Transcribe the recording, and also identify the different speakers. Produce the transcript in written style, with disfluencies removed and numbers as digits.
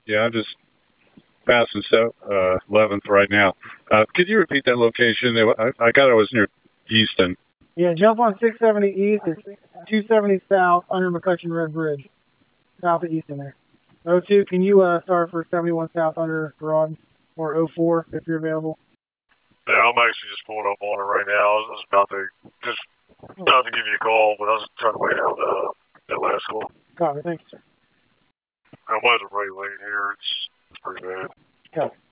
Speaker 1: Yeah, I'm just passing 11th right now. Could you repeat that location? I got it was near Easton.
Speaker 2: Yeah, jump on 670 East. It's 270 South under McCutcheon Road Bridge, south of Easton there. O2, can you start for 71 South under Broad, or O4 if you're available?
Speaker 3: Yeah, I'm actually just pulling up on it right now. I was about to give you a call, but I was trying to wait out that last call.
Speaker 2: Copy, thank you, sir.
Speaker 3: I wasn't really late here. It's pretty bad.
Speaker 2: Copy.